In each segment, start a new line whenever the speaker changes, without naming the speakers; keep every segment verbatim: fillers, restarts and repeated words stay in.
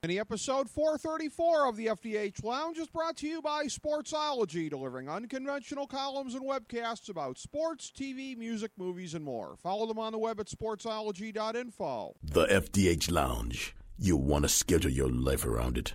Any episode four thirty-four of the F D H Lounge is brought to you by Sportsology, delivering unconventional columns and webcasts about sports, T V, music, movies, and more. Follow them on the web at sportsology dot info.
The F D H Lounge. You want to schedule your life around it.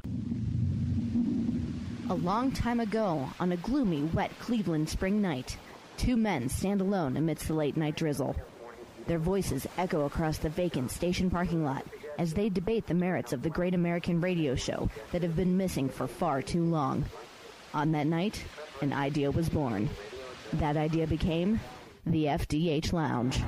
A long time ago, on a gloomy, wet Cleveland spring night, two men stand alone amidst the late-night drizzle. Their voices echo across the vacant station parking lot as they debate the merits of the great American radio show that have been missing for far too long. On that night, an idea was born. That idea became the F D H Lounge.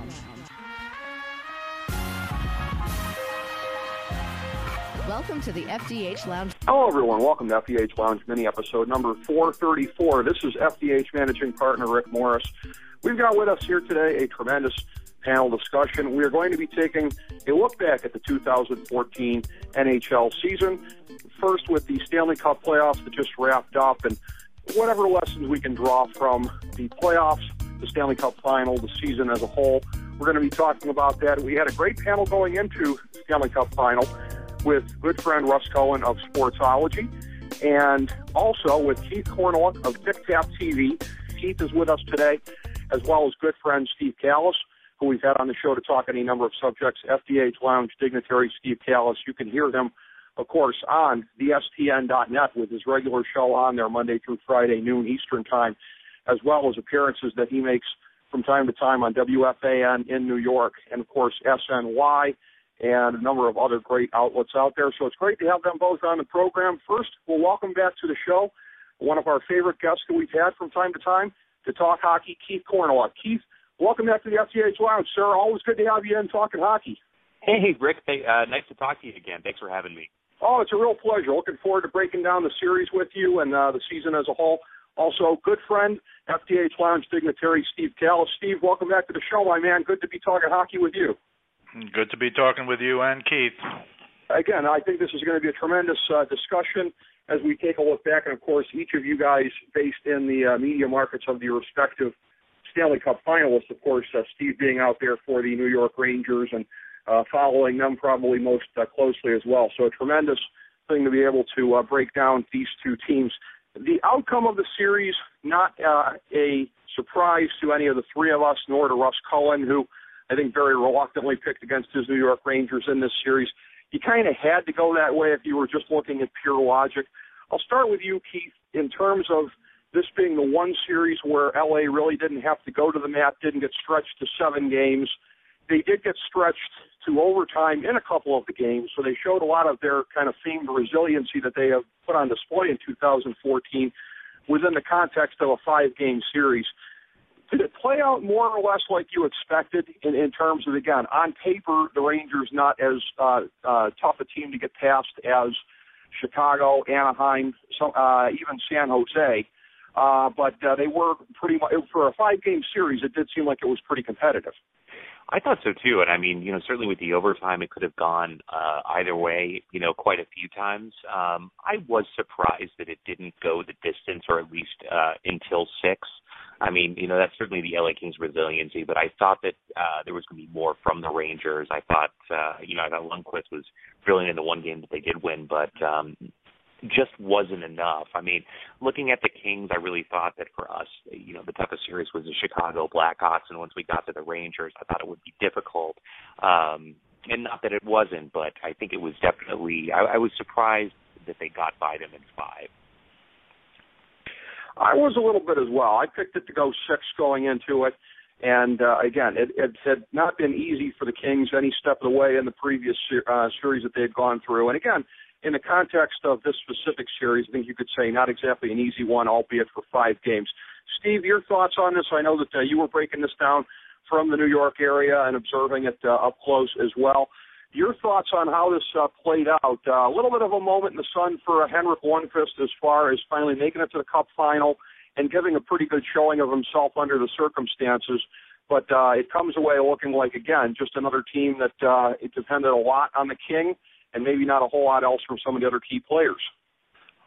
Welcome to the F D H Lounge.
Hello, everyone. Welcome to F D H Lounge mini episode number four thirty-four. This is F D H managing partner Rick Morris. We've got with us here today a tremendous panel discussion. We are going to be taking a look back at the two thousand fourteen N H L season, first with the Stanley Cup playoffs that just wrapped up, and whatever lessons we can draw from the playoffs, the Stanley Cup final, the season as a whole. We're going to be talking about that. We had a great panel going into the Stanley Cup final with good friend Russ Cohen of Sportsology, and also with Keith Cornwell of Tic Tap T V. Keith is with us today, as well as good friend Steve Callis, who we've had on the show to talk any number of subjects. F D H Lounge dignitary Steve Callis. You can hear him, of course, on the S T N dot net with his regular show on there Monday through Friday, noon Eastern time, as well as appearances that he makes from time to time on W F A N in New York, and, of course, S N Y, and a number of other great outlets out there. So it's great to have them both on the program. First, we'll welcome back to the show one of our favorite guests that we've had from time to time to talk hockey, Keith Cornwell. Keith, welcome back to the F D H Lounge, sir. Always good to have you in talking hockey.
Hey, Rick. Hey, uh, nice to talk to you again. Thanks for having me.
Oh, it's a real pleasure. Looking forward to breaking down the series with you and uh, the season as a whole. Also, good friend, F D H Lounge dignitary Steve Callis. Steve, welcome back to the show, my man. Good to be talking hockey with you.
Good to be talking with you and Keith.
Again, I think this is going to be a tremendous uh, discussion as we take a look back. And, of course, each of you guys based in the uh, media markets of the respective Stanley Cup finalists, of course, uh, Steve being out there for the New York Rangers and uh, following them probably most uh, closely as well. So a tremendous thing to be able to uh, break down these two teams. The outcome of the series, not uh, a surprise to any of the three of us, nor to Russ Cohen, who I think very reluctantly picked against his New York Rangers in this series. You kind of had to go that way if you were just looking at pure logic. I'll start with you, Keith, in terms of this being the one series where L A really didn't have to go to the mat, didn't get stretched to seven games. They did get stretched to overtime in a couple of the games, so they showed a lot of their kind of famed resiliency that they have put on display in two thousand fourteen within the context of a five-game series. Did it play out more or less like you expected in, in terms of, again, on paper, the Rangers not as uh, uh, tough a team to get past as Chicago, Anaheim, so, uh, even San Jose, uh, but uh, they were pretty much, for a five-game series, it did seem like it was pretty competitive.
I thought so, too. And, I mean, you know, certainly with the overtime, it could have gone uh, either way, you know, quite a few times. Um, I was surprised that it didn't go the distance, or at least uh, until six. I mean, you know, that's certainly the L A Kings' resiliency, but I thought that uh, there was going to be more from the Rangers. I thought, uh, you know, I thought Lundqvist was brilliant in the one game that they did win, but um, just wasn't enough. I mean, looking at the Kings, I really thought that for us, you know, the toughest series was the Chicago Blackhawks, and once we got to the Rangers, I thought it would be difficult. Um, and not that it wasn't, but I think it was definitely, I, I was surprised that they got by them in five.
I was a little bit as well. I picked it to go six going into it. And, uh, again, it, it had not been easy for the Kings any step of the way in the previous uh, series that they had gone through. And, again, in the context of this specific series, I think you could say not exactly an easy one, albeit for five games. Steve, your thoughts on this? I know that uh, you were breaking this down from the New York area and observing it uh, up close as well. Your thoughts on how this uh, played out? Uh, a little bit of a moment in the sun for uh, Henrik Lundqvist as far as finally making it to the Cup final and giving a pretty good showing of himself under the circumstances. But uh, it comes away looking like, again, just another team that uh, it depended a lot on the King and maybe not a whole lot else from some of the other key players.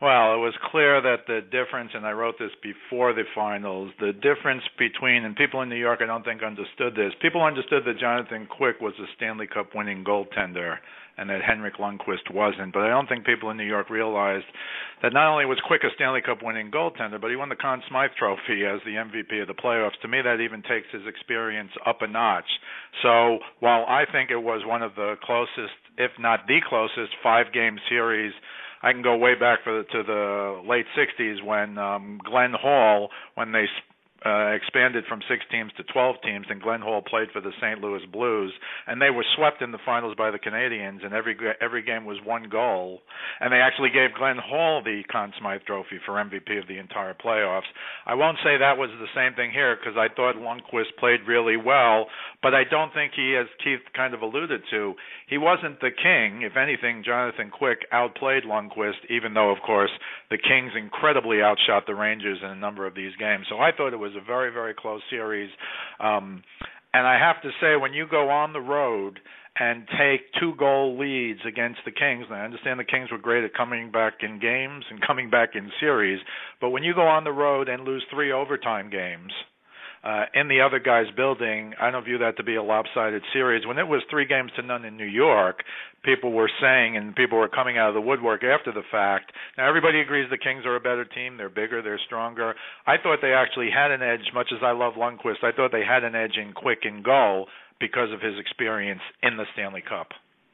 Well, it was clear that the difference, and I wrote this before the finals, the difference between, and people in New York I don't think understood this, people understood that Jonathan Quick was a Stanley Cup winning goaltender and that Henrik Lundqvist wasn't, but I don't think people in New York realized that not only was Quick a Stanley Cup winning goaltender, but he won the Conn Smythe Trophy as the M V P of the playoffs. To me, that even takes his experience up a notch. So while I think it was one of the closest, if not the closest, five-game series, I can go way back for the, to the late sixties when um, Glenn Hall, when they uh, expanded from six teams to twelve teams, and Glenn Hall played for the Saint Louis Blues, and they were swept in the finals by the Canadiens, and every every game was one goal, and they actually gave Glenn Hall the Conn Smythe Trophy for M V P of the entire playoffs. I won't say that was the same thing here because I thought Lundqvist played really well, but I don't think he, as Keith kind of alluded to, he wasn't the king. If anything, Jonathan Quick outplayed Lundqvist, even though, of course, the Kings incredibly outshot the Rangers in a number of these games. So I thought it was a very, very close series. Um, and I have to say, when you go on the road and take two-goal leads against the Kings, and I understand the Kings were great at coming back in games and coming back in series, but when you go on the road and lose three overtime games, Uh, in the other guy's building, I don't view that to be a lopsided series. When it was three games to none in New York, people were saying, and people were coming out of the woodwork after the fact, now everybody agrees the Kings are a better team, they're bigger, they're stronger. I thought they actually had an edge, much as I love Lundqvist, I thought they had an edge in Quick and goal because of his experience in the Stanley Cup.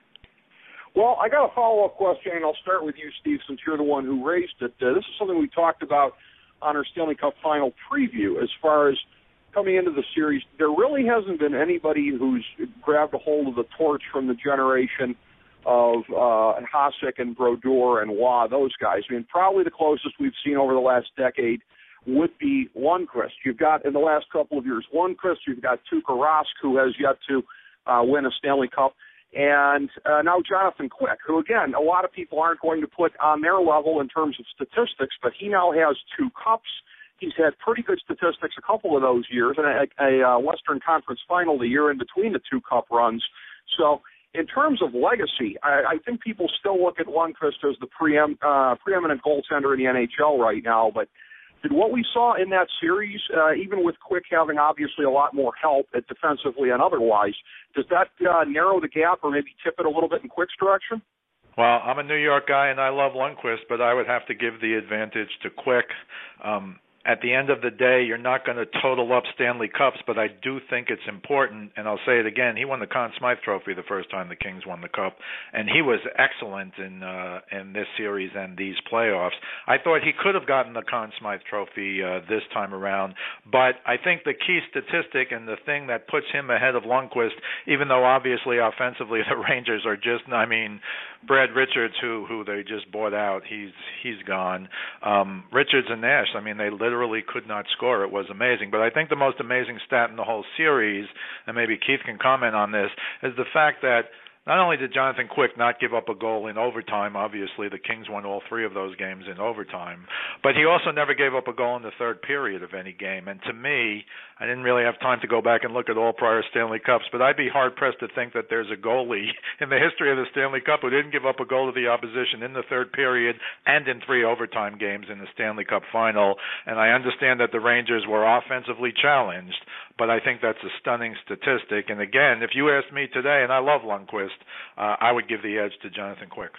Well, I got a follow-up question, and I'll start with you, Steve, since you're the one who raised it. Uh, this is something we talked about on our Stanley Cup final preview as far as coming into the series. There really hasn't been anybody who's grabbed a hold of the torch from the generation of uh, Hasek and Brodeur and Waugh, those guys. I mean, probably the closest we've seen over the last decade would be Lundqvist. You've got, in the last couple of years, Lundqvist. You've got Tuukka Rask, who has yet to uh, win a Stanley Cup. And uh, now Jonathan Quick, who, again, a lot of people aren't going to put on their level in terms of statistics, but he now has two cups. He's had pretty good statistics a couple of those years, and a, a, a Western Conference final the year in between the two cup runs. So in terms of legacy, I, I think people still look at Lundqvist as the preem, uh, preeminent goaltender in the N H L right now. But did what we saw in that series, uh, even with Quick having obviously a lot more help at defensively and otherwise, does that uh, narrow the gap or maybe tip it a little bit in Quick's direction?
Well, I'm a New York guy, and I love Lundqvist, but I would have to give the advantage to Quick. Um, At the end of the day, you're not going to total up Stanley Cups, but I do think it's important, and I'll say it again, he won the Conn Smythe Trophy the first time the Kings won the Cup, and he was excellent in uh, in this series and these playoffs. I thought he could have gotten the Conn Smythe Trophy uh, this time around, but I think the key statistic and the thing that puts him ahead of Lundqvist, even though obviously offensively the Rangers are just, I mean, Brad Richards, who who they just bought out, he's he's gone. Um, Richards and Nash, I mean, they literally Literally could not score. It was amazing. But I think the most amazing stat in the whole series, and maybe Keith can comment on this, is the fact that not only did Jonathan Quick not give up a goal in overtime, obviously the Kings won all three of those games in overtime, but he also never gave up a goal in the third period of any game. And to me, I didn't really have time to go back and look at all prior Stanley Cups, but I'd be hard-pressed to think that there's a goalie in the history of the Stanley Cup who didn't give up a goal to the opposition in the third period and in three overtime games in the Stanley Cup final. And I understand that the Rangers were offensively challenged, but I think that's a stunning statistic. And again, if you asked me today, and I love Lundqvist, uh, I would give the edge to Jonathan Quick.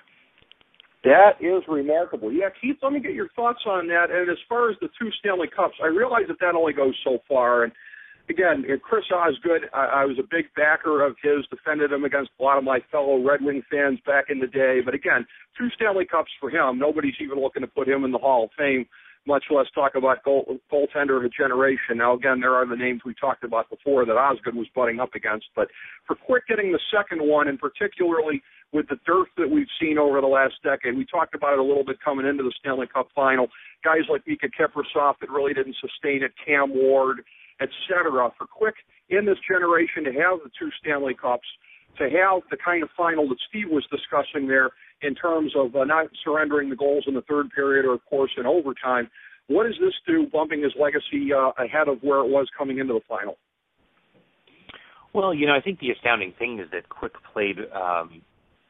That is remarkable. Yeah, Keith, let me get your thoughts on that. And as far as the two Stanley Cups, I realize that that only goes so far. And again, Chris Osgood, I, I was a big backer of his, defended him against a lot of my fellow Red Wing fans back in the day. But again, two Stanley Cups for him. Nobody's even looking to put him in the Hall of Fame, much less talk about goal, goaltender of a generation. Now, again, there are the names we talked about before that Osgood was butting up against. But for Quick getting the second one, and particularly with the dearth that we've seen over the last decade, we talked about it a little bit coming into the Stanley Cup final, guys like Mika Kiprasov that really didn't sustain it, Cam Ward, et cetera. For Quick in this generation to have the two Stanley Cups, to have the kind of final that Steve was discussing there in terms of uh, not surrendering the goals in the third period or, of course, in overtime, what does this do, bumping his legacy uh, ahead of where it was coming into the final?
Well, you know, I think the astounding thing is that Quick played um,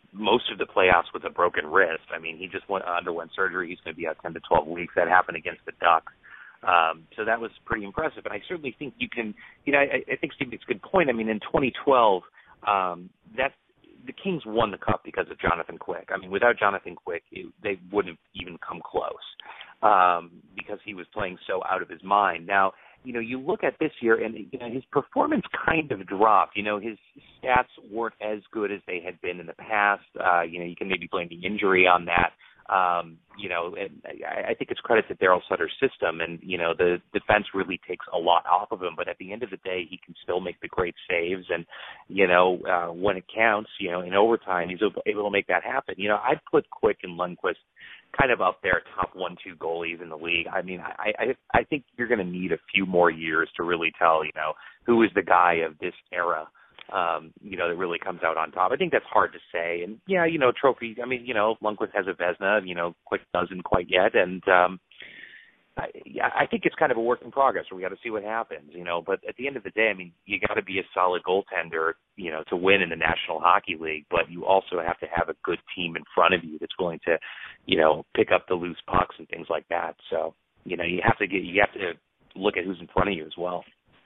most of the playoffs with a broken wrist. I mean, he just went, underwent surgery. He's going to be out ten to twelve weeks. That happened against the Ducks. Um, so that was pretty impressive. And I certainly think you can, you know, I, I think Steve makes a good point. I mean, in twenty twelve, um, that the Kings won the Cup because of Jonathan Quick. I mean, without Jonathan Quick, it, they wouldn't have even come close um, because he was playing so out of his mind. Now, you know, you look at this year, and you know, his performance kind of dropped. You know, his stats weren't as good as they had been in the past. Uh, you know, you can maybe blame the injury on that. Um, you know, and I, I think it's credit to Daryl Sutter's system, and you know, the defense really takes a lot off of him. But at the end of the day, he can still make the great saves, and you know, uh, when it counts, you know, in overtime, he's able to make that happen. You know, I'd put Quick and Lundqvist kind of up there, top one, two goalies in the league. I mean, I I, I think you're going to need a few more years to really tell, you know, who is the guy of this era. Um, you know, that really comes out on top. I think that's hard to say. And, yeah, you know, trophy, I mean, you know, Lundqvist has a Vezina, you know, Quick doesn't quite yet. And, um, I, yeah, I think it's kind of a work in progress. We got to see what happens, you know. But at the end of the day, I mean, you got to be a solid goaltender, you know, to win in the National Hockey League. But you also have to have a good team in front of you that's willing to, you know, pick up the loose pucks and things like that. So, you know, you have to get, you have to look at who's in front of you as well.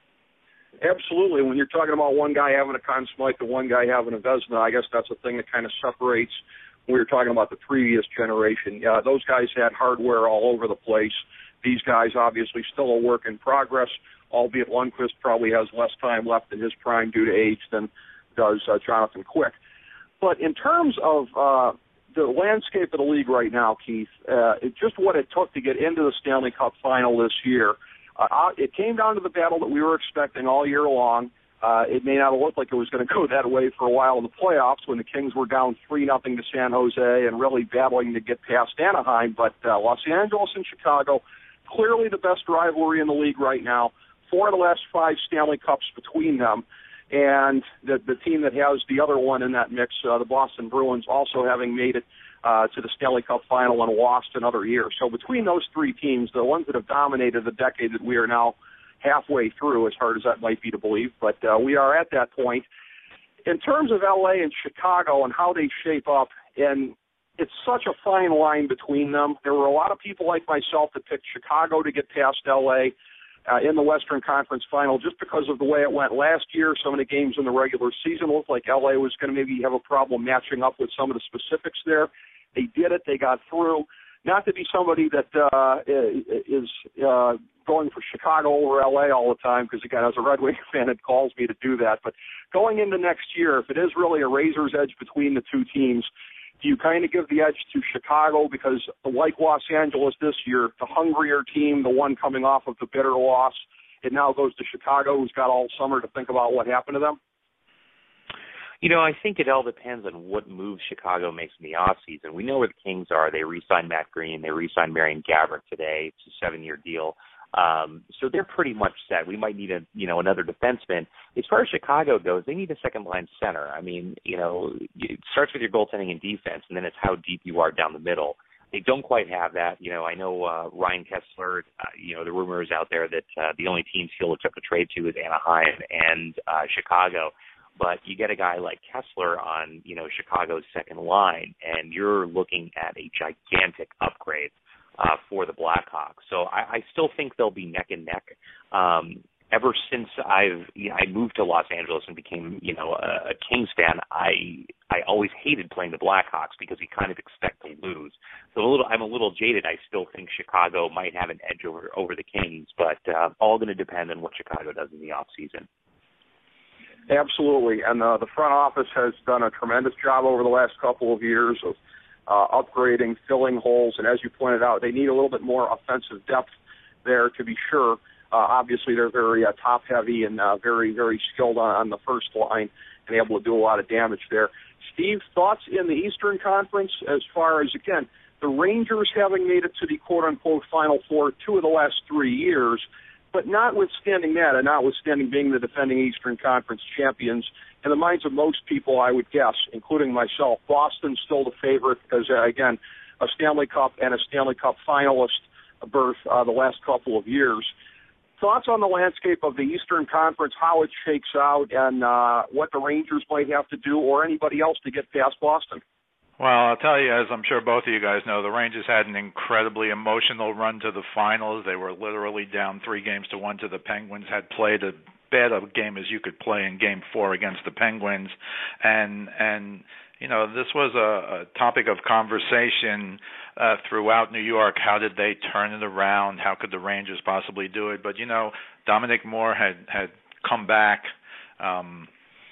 Absolutely. When you're talking about one guy having a Conn Smythe and one guy having a Vezina, I guess that's the thing that kind of separates when you're talking about the previous generation. Uh, those guys had hardware all over the place. These guys obviously still a work in progress, albeit Lundqvist probably has less time left in his prime due to age than does uh, Jonathan Quick. But in terms of uh, the landscape of the league right now, Keith, uh, it, just what it took to get into the Stanley Cup final this year, Uh, it came down to the battle that we were expecting all year long. Uh, it may not have looked like it was going to go that way for a while in the playoffs when the Kings were down three nothing to San Jose and really battling to get past Anaheim. But uh, Los Angeles and Chicago, clearly the best rivalry in the league right now. Four of the last five Stanley Cups between them. And the, the team that has the other one in that mix, uh, the Boston Bruins, also having made it Uh, to the Stanley Cup final and lost another year. So between those three teams, the ones that have dominated the decade that we are now halfway through, as hard as that might be to believe, but uh, we are at that point. In terms of L A and Chicago and how they shape up, and it's such a fine line between them. There were a lot of people like myself that picked Chicago to get past L A uh, in the Western Conference final just because of the way it went last year. Some of the games in the regular season looked like L A was going to maybe have a problem matching up with some of the specifics there. They did it. They got through. Not to be somebody that uh, is uh, going for Chicago over L A all the time, because, again, as a Red Wing fan, it calls me to do that. But going into next year, if it is really a razor's edge between the two teams, do you kind of give the edge to Chicago? Because, like Los Angeles this year, the hungrier team, the one coming off of the bitter loss, it now goes to Chicago, who's got all summer to think about what happened to them?
You know, I think it all depends on what moves Chicago makes in the offseason. We know where the Kings are. They re-signed Matt Green. They re-signed Marian Gaborik today. It's a seven-year deal. Um, so they're pretty much set. We might need a, you know, another defenseman. As far as Chicago goes, they need a second-line center. I mean, you know, it starts with your goaltending and defense, and then it's how deep you are down the middle. They don't quite have that. You know, I know uh, Ryan Kesler, uh, you know, the rumor is out there that uh, the only teams he'll accept a trade to is Anaheim and uh, Chicago. But you get a guy like Kesler on, you know, Chicago's second line, and you're looking at a gigantic upgrade uh, for the Blackhawks. So I, I still think they'll be neck and neck. Um, ever since I've you know, I moved to Los Angeles and became, you know, a, a Kings fan, I I always hated playing the Blackhawks because you kind of expect to lose. So a little, I'm a little jaded. I still think Chicago might have an edge over over the Kings, but uh, all going to depend on what Chicago does in the off season.
Absolutely, and uh, the front office has done a tremendous job over the last couple of years of uh, upgrading, filling holes, and as you pointed out, they need a little bit more offensive depth there to be sure. Uh, obviously, they're very uh, top-heavy and uh, very, very skilled on, on the first line and able to do a lot of damage there. Steve, thoughts in the Eastern Conference as far as, again, the Rangers having made it to the quote-unquote Final Four two of the last three years, but notwithstanding that, and notwithstanding being the defending Eastern Conference champions, in the minds of most people, I would guess, including myself, Boston's still the favorite because, uh, again, a Stanley Cup and a Stanley Cup finalist berth uh, the last couple of years. Thoughts on the landscape of the Eastern Conference, how it shakes out, and uh, what the Rangers might have to do, or anybody else to get past Boston?
Well, I'll tell you, as I'm sure both of you guys know, the Rangers had an incredibly emotional run to the finals. They were literally down three games to one to the Penguins, had played as bad a game as you could play in Game Four against the Penguins, and and you know this was a, a topic of conversation uh, throughout New York. How did they turn it around? How could the Rangers possibly do it? But you know, Dominic Moore had had come back um,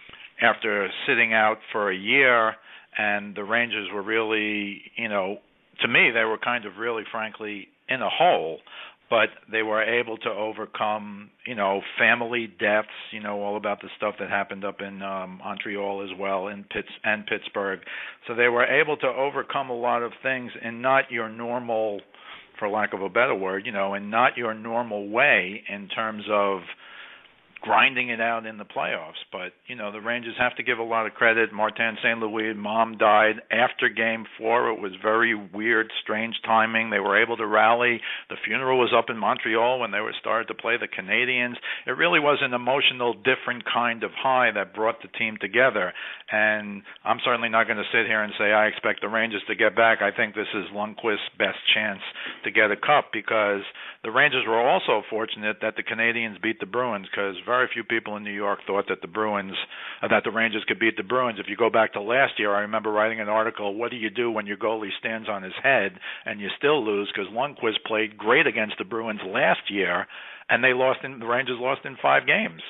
after sitting out for a year. And the Rangers were really, you know, to me, they were kind of really, frankly, in a hole. But they were able to overcome, you know, family deaths, you know, all about the stuff that happened up in um, Montreal as well, in Pitts and Pittsburgh. So they were able to overcome a lot of things in not your normal, for lack of a better word, you know, in not your normal way in terms of grinding it out in the playoffs. But, you know, the Rangers have to give a lot of credit. Martin Saint Louis, mom died after Game Four. It was very weird, strange timing. They were able to rally. The funeral was up in Montreal when they were started to play the Canadiens. It really was an emotional, different kind of high that brought the team together. And I'm certainly not going to sit here and say I expect the Rangers to get back. I think this is Lundqvist's best chance to get a cup, because the Rangers were also fortunate that the Canadiens beat the Bruins, because very few people in New York thought that the Bruins, uh, that the Rangers could beat the Bruins. If you go back to last year, I remember writing an article, what do you do when your goalie stands on his head and you still lose? Because Lundqvist played great against the Bruins last year, and they lost in, the Rangers lost in five games.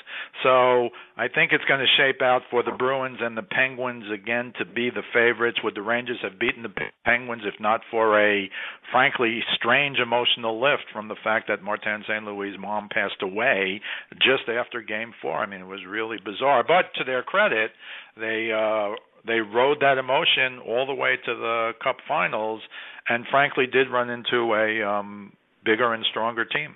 So I think it's going to shape out for the Bruins and the Penguins again to be the favorites. Would the Rangers have beaten the Penguins if not for a, frankly, strange emotional lift from the fact that Martin Saint Louis' mom passed away just after Game Four? I mean, it was really bizarre. But to their credit, they uh, they rode that emotion all the way to the Cup Finals, and frankly did run into a um, bigger and stronger team.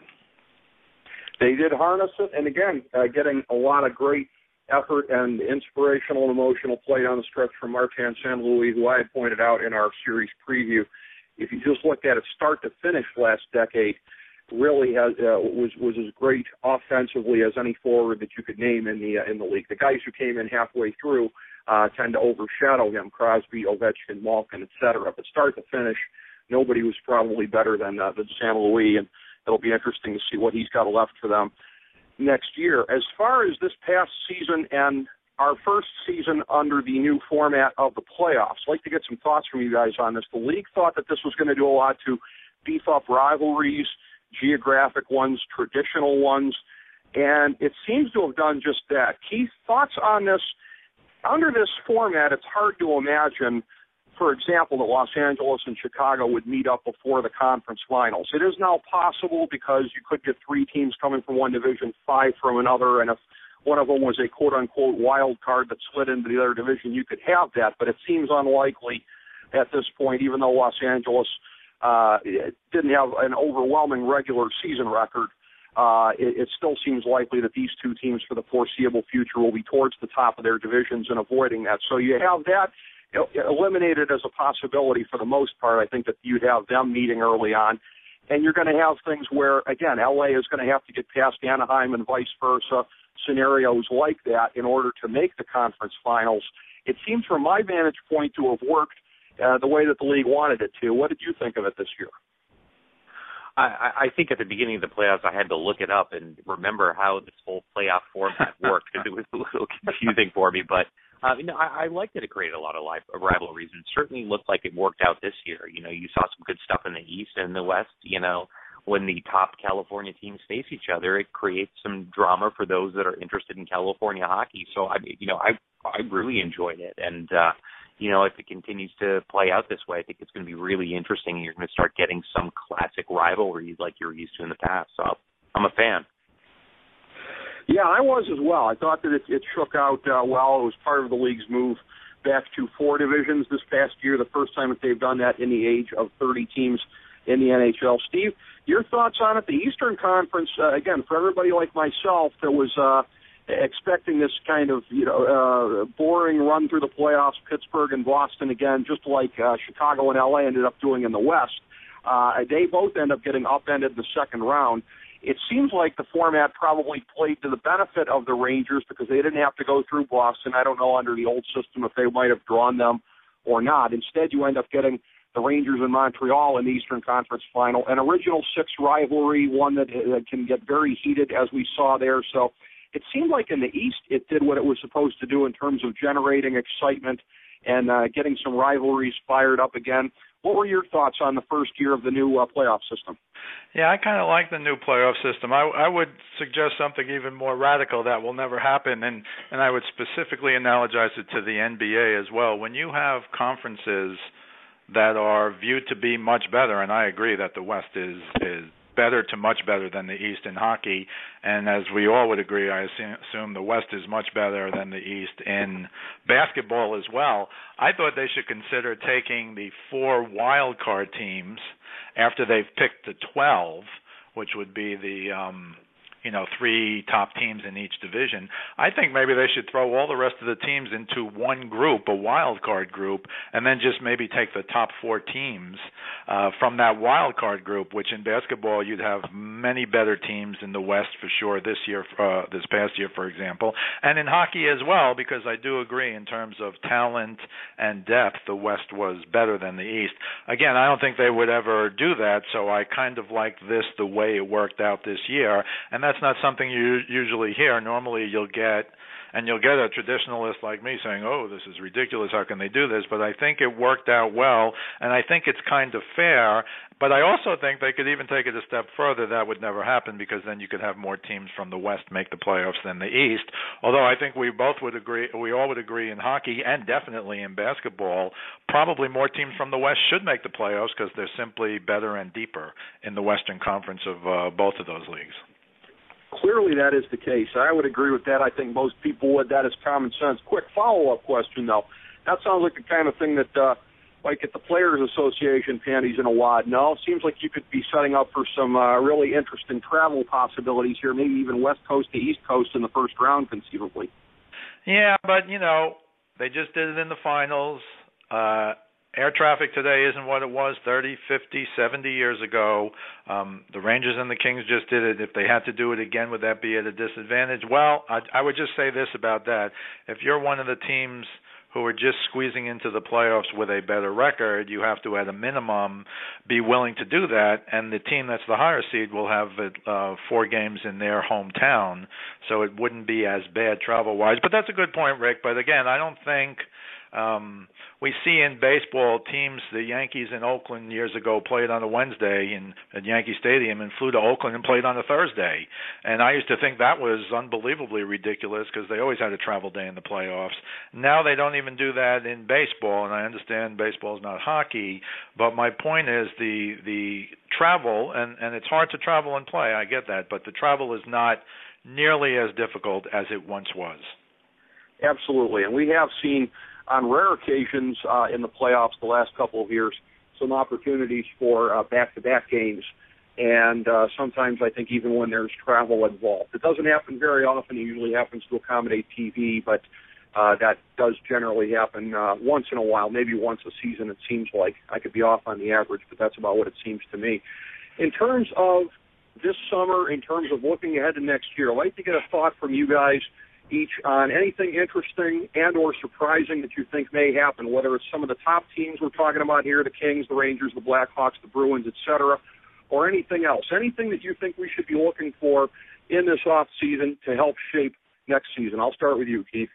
They did harness it, and again, uh, getting a lot of great effort and inspirational and emotional play down the stretch from Martin Saint Louis, who I had pointed out in our series preview. If you just looked at it start to finish last decade, really has, uh, was was as great offensively as any forward that you could name in the uh, in the league. The guys who came in halfway through uh, tend to overshadow him: Crosby, Ovechkin, Malkin, et cetera. But start to finish, nobody was probably better than uh, than Saint Louis, and it'll be interesting to see what he's got left for them next year. As far as this past season and our first season under the new format of the playoffs, I'd like to get some thoughts from you guys on this. The league thought that this was going to do a lot to beef up rivalries, geographic ones, traditional ones, and it seems to have done just that. Keith, thoughts on this? Under this format, it's hard to imagine, for example, that Los Angeles and Chicago would meet up before the conference finals. It is now possible because you could get three teams coming from one division, five from another, and if one of them was a quote-unquote wild card that slid into the other division, you could have that, but it seems unlikely at this point, even though Los Angeles uh, didn't have an overwhelming regular season record. Uh, it, it still seems likely that these two teams for the foreseeable future will be towards the top of their divisions and avoiding that. So you have that eliminated as a possibility for the most part. I think that you'd have them meeting early on. And you're going to have things where, again, L A is going to have to get past Anaheim and vice versa, scenarios like that in order to make the conference finals. It seems from my vantage point to have worked uh, the way that the league wanted it to. What did you think of it this year?
I, I think at the beginning of the playoffs, I had to look it up and remember how this whole playoff format worked because it was a little confusing for me. But uh, you know, I, I liked that it created a lot of li- rivalries, and it certainly looked like it worked out this year. You know, you saw some good stuff in the East and in the West. You know, when the top California teams face each other, it creates some drama for those that are interested in California hockey. So I, you know, I I really enjoyed it, and uh, you know, if it continues to play out this way, I think it's going to be really interesting. You're going to start getting some classic rivalries like you're used to in the past. So I'm a fan.
Yeah, I was as well. I thought that it, it shook out uh, well. It was part of the league's move back to four divisions this past year, the first time that they've done that in the age of thirty teams in the N H L. Steve, your thoughts on it? The Eastern Conference, uh, again, for everybody like myself that was uh, expecting this kind of, you know, uh, boring run through the playoffs, Pittsburgh and Boston again, just like uh, Chicago and L A ended up doing in the West. Uh, they both end up getting upended in the second round. It seems like the format probably played to the benefit of the Rangers because they didn't have to go through Boston. I don't know under the old system if they might have drawn them or not. Instead, you end up getting the Rangers and Montreal in the Eastern Conference Final, an original six rivalry, one that uh, can get very heated, as we saw there. So it seemed like in the East it did what it was supposed to do in terms of generating excitement and uh, getting some rivalries fired up again. What were your thoughts on the first year of the new uh, playoff system?
Yeah, I kind of like the new playoff system. I, I would suggest something even more radical that will never happen, and, and I would specifically analogize it to the N B A as well. When you have conferences that are viewed to be much better, and I agree that the West is is better to much better than the East in hockey, and as we all would agree, I assume the West is much better than the East in basketball as well. I thought they should consider taking the four wild card teams after they've picked the twelve, which would be the um, you know, three top teams in each division. I think maybe they should throw all the rest of the teams into one group, a wild card group, and then just maybe take the top four teams uh, from that wild card group, which in basketball you'd have many better teams in the West for sure this year, uh, this past year, for example, and in hockey as well, because I do agree in terms of talent and depth, the West was better than the East. Again, I don't think they would ever do that, so I kind of like this the way it worked out this year, and that's That's not something you usually hear. Normally you'll get, and you'll get a traditionalist like me saying, oh, this is ridiculous, how can they do this? But I think it worked out well, and I think it's kind of fair. But I also think they could even take it a step further. That would never happen, because then you could have more teams from the West make the playoffs than the East. Although I think we both would agree, we all would agree in hockey and definitely in basketball, probably more teams from the West should make the playoffs because they're simply better and deeper in the Western Conference of uh, both of those leagues.
Clearly that is the case. I would agree with that. I think most people would. That is common sense. Quick follow-up question, though. That sounds like the kind of thing that, uh, like at the Players Association, panties in a wad. No, seems like you could be setting up for some uh, really interesting travel possibilities here, maybe even West Coast to East Coast in the first round, conceivably.
Yeah, but, you know, they just did it in the finals. Uh Air traffic today isn't what it was thirty, fifty, seventy years ago. Um, the Rangers and the Kings just did it. If they had to do it again, would that be at a disadvantage? Well, I, I would just say this about that. If you're one of the teams who are just squeezing into the playoffs with a better record, you have to, at a minimum, be willing to do that. And the team that's the higher seed will have uh, four games in their hometown, so it wouldn't be as bad travel-wise. But that's a good point, Rick. But, again, I don't think – Um, we see in baseball teams, the Yankees in Oakland years ago played on a Wednesday in at Yankee Stadium and flew to Oakland and played on a Thursday. And I used to think that was unbelievably ridiculous because they always had a travel day in the playoffs. Now they don't even do that in baseball, and I understand baseball is not hockey, but my point is the the travel, and, and it's hard to travel and play, I get that, but the travel is not nearly as difficult as it once was.
Absolutely, and we have seen on rare occasions uh, in the playoffs the last couple of years some opportunities for uh, back-to-back games, and uh, sometimes I think even when there's travel involved. It doesn't happen very often. It usually happens to accommodate T V, but uh, that does generally happen uh, once in a while, maybe once a season it seems like. I could be off on the average, but that's about what it seems to me. In terms of this summer, in terms of looking ahead to next year, I'd like to get a thought from you guys each on anything interesting and or surprising that you think may happen, whether it's some of the top teams we're talking about here, the Kings, the Rangers, the Blackhawks, the Bruins, et cetera, or anything else. Anything that you think we should be looking for in this off season to help shape next season. I'll start with you, Keith.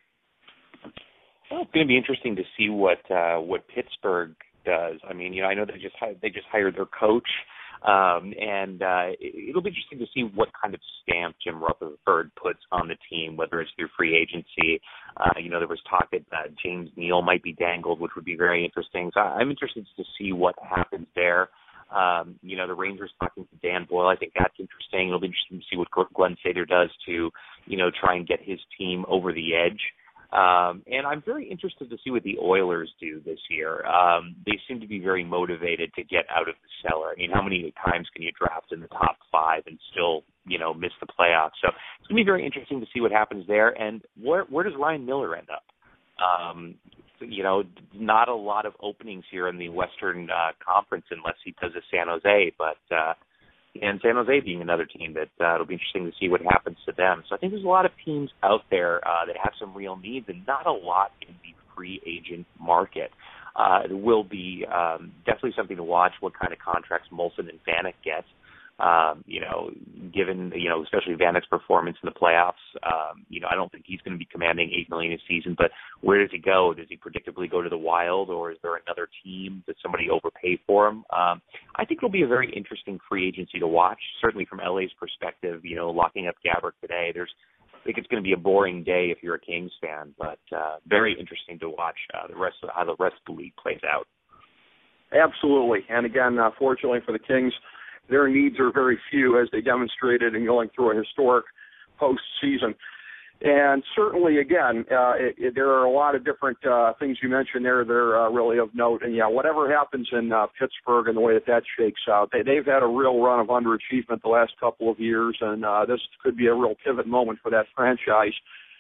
Well, it's going to be interesting to see what uh, what Pittsburgh does. I mean, you know, I know they just hired, they just hired their coach. Um, and uh, it'll be interesting to see what kind of stamp Jim Rutherford puts on the team, whether it's through free agency. Uh, you know, there was talk that uh, James Neal might be dangled, which would be very interesting. So I'm interested to see what happens there. Um, you know, the Rangers talking to Dan Boyle, I think that's interesting. It'll be interesting to see what Glenn Sader does to, you know, try and get his team over the edge. Um, and I'm very interested to see what the Oilers do this year. Um, they seem to be very motivated to get out of the cellar. I mean, how many times can you draft in the top five and still, you know, miss the playoffs? So it's going to be very interesting to see what happens there. And where, where does Ryan Miller end up? Um, you know, not a lot of openings here in the Western uh, Conference unless he does a San Jose, but uh, and San Jose being another team that uh, it'll be interesting to see what happens to them. So I think there's a lot of teams out there uh, that have some real needs and not a lot in the free agent market. uh, it will be um, definitely something to watch. What kind of contracts Molson and Vanek get. Um, you know, given, you know, especially Vanek's performance in the playoffs, um, you know, I don't think he's going to be commanding eight million dollars a season, but where does he go? Does he predictably go to the Wild, or is there another team? Does somebody overpay for him? Um, I think it'll be a very interesting free agency to watch, certainly from L A's perspective. You know, locking up Gabbert today, there's, I think it's going to be a boring day if you're a Kings fan, but uh, very interesting to watch uh, the rest of how the rest of the league plays out.
Absolutely. And again, uh, fortunately for the Kings, their needs are very few, as they demonstrated in going through a historic postseason. And certainly, again, uh, it, it, there are a lot of different uh, things you mentioned there that are uh, really of note. And, yeah, whatever happens in uh, Pittsburgh and the way that that shakes out, they, they've had a real run of underachievement the last couple of years, and uh, this could be a real pivot moment for that franchise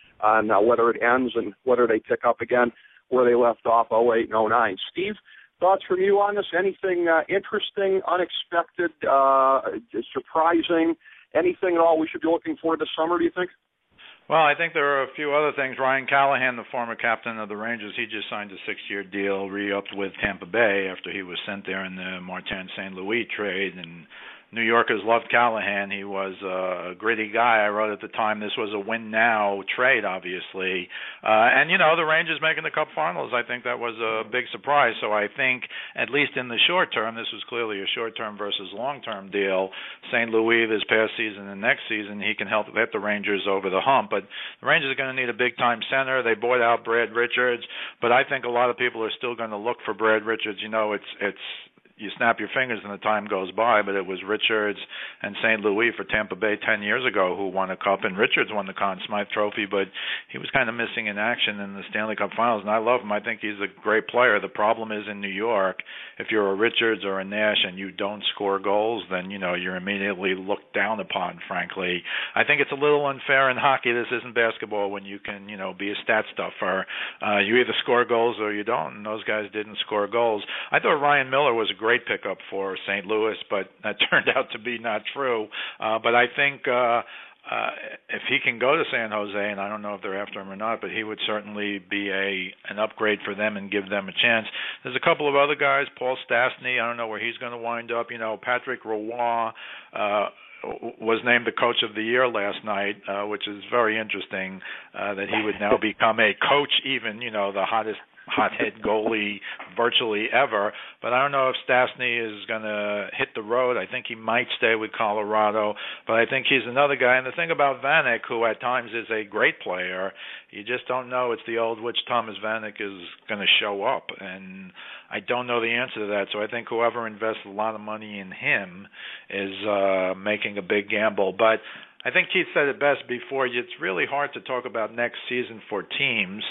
on uh, whether it ends and whether they pick up again where they left off oh eight and oh nine. Steve, thoughts from you on this? Anything uh, interesting, unexpected, uh, surprising, anything at all we should be looking for this summer, do you think?
Well, I think there are a few other things. Ryan Callahan, the former captain of the Rangers, he just signed a six-year deal, re-upped with Tampa Bay after he was sent there in the Martin Saint Louis trade, and New Yorkers loved Callahan. He was a gritty guy. I wrote at the time this was a win-now trade, obviously. Uh, and, you know, the Rangers making the Cup Finals, I think that was a big surprise. So I think, at least in the short term, this was clearly a short-term versus long-term deal. Saint Louis this past season and next season, he can help get the Rangers over the hump. But the Rangers are going to need a big-time center. They bought out Brad Richards. But I think a lot of people are still going to look for Brad Richards. You know, it's it's... you snap your fingers and the time goes by, but it was Richards and Saint Louis for Tampa Bay ten years ago who won a cup, and Richards won the Conn Smythe Trophy, but he was kind of missing in action in the Stanley Cup Finals, and I love him. I think he's a great player. The problem is in New York, if you're a Richards or a Nash and you don't score goals, then, you know, you're immediately looked down upon, frankly. I think it's a little unfair in hockey. This isn't basketball when you can, you know, be a stat stuffer. Uh, you either score goals or you don't, and those guys didn't score goals. I thought Ryan Miller was a great Great pickup for Saint Louis, but that turned out to be not true. Uh, but I think uh, uh, if he can go to San Jose, and I don't know if they're after him or not, but he would certainly be a an upgrade for them and give them a chance. There's a couple of other guys, Paul Stastny, I don't know where he's going to wind up. You know, Patrick Roy uh, was named the coach of the year last night, uh, which is very interesting uh, that he would now become a coach, even, you know, the hottest hothead goalie virtually ever. But I don't know if Stastny is going to hit the road. I think he might stay with Colorado, but I think he's another guy. And the thing about Vanek, who at times is a great player, you just don't know. It's the old which Thomas Vanek is going to show up, and I don't know the answer to that. So I think whoever invests a lot of money in him is uh, making a big gamble. But I think Keith said it best before. It's really hard to talk about next season for teams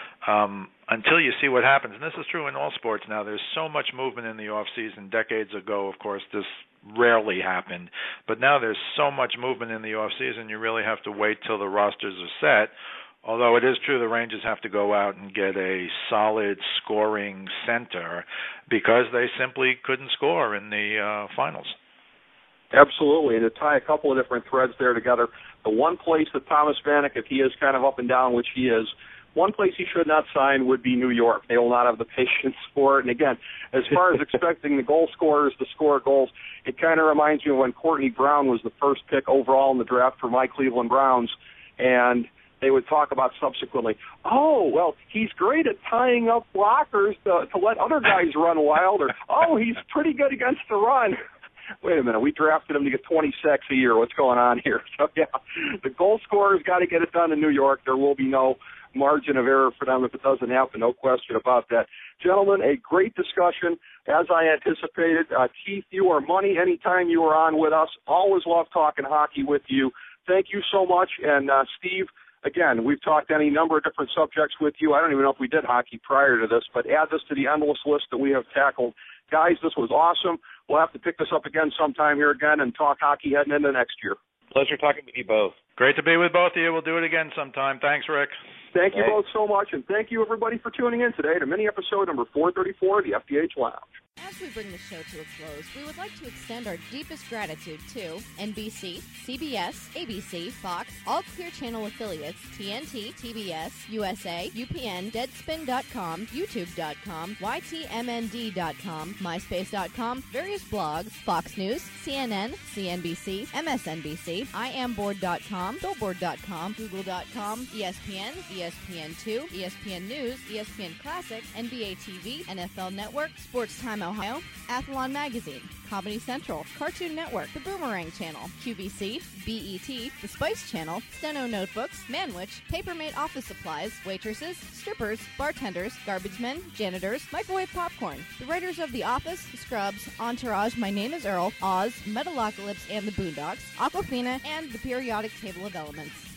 um, until you see what happens. And this is true in all sports now. There's so much movement in the off season. Decades ago, of course, this rarely happened. But now there's so much movement in the off season, you really have to wait till the rosters are set. Although it is true the Rangers have to go out and get a solid scoring center because they simply couldn't score in the uh, finals.
Absolutely, and to tie a couple of different threads there together, the one place that Thomas Vanek, if he is kind of up and down, which he is, one place he should not sign would be New York. They will not have the patience for it. And again, as far as expecting the goal scorers to score goals, it kind of reminds me of when Courtney Brown was the first pick overall in the draft for my Cleveland Browns, and they would talk about subsequently, oh, well, he's great at tying up blockers to, to let other guys run wild, or, oh, he's pretty good against the run. Wait a minute, we drafted him to get twenty sacks a year. What's going on here? So, yeah, the goal scorer's got to get it done in New York. There will be no margin of error for them if it doesn't happen, no question about that. Gentlemen, a great discussion, as I anticipated. Uh, Keith, you are money anytime you are on with us. Always love talking hockey with you. Thank you so much. And, uh, Steve, again, we've talked any number of different subjects with you. I don't even know if we did hockey prior to this, but add this to the endless list that we have tackled. Guys, this was awesome. We'll have to pick this up again sometime here again and talk hockey heading into next year.
Pleasure talking with you both.
Great to be with both of you. We'll do it again sometime. Thanks, Rick.
Thank you both so much, and thank you, everybody, for tuning in today to mini episode number four thirty-four of the F D H Lounge.
As we bring the show to a close, we would like to extend our deepest gratitude to N B C, C B S, A B C, Fox, all Clear Channel affiliates, T N T, T B S, U S A, U P N, Deadspin dot com, YouTube dot com, Y T M N D dot com, MySpace dot com, various blogs, Fox News, C N N, C N B C, M S N B C, I am board dot com, Billboard dot com, Google dot com, E S P N, E S P N two, E S P N News, E S P N Classic, N B A T V, N F L Network, Sports Time Ohio, Athlon Magazine, Comedy Central, Cartoon Network, The Boomerang Channel, Q V C, B E T, The Spice Channel, Steno Notebooks, Manwich, Papermate Office Supplies, waitresses, strippers, bartenders, garbage men, janitors, microwave popcorn, the writers of The Office, Scrubs, Entourage, My Name is Earl, Oz, Metalocalypse and the Boondocks, Aquafina, and the Periodic Table of Elements.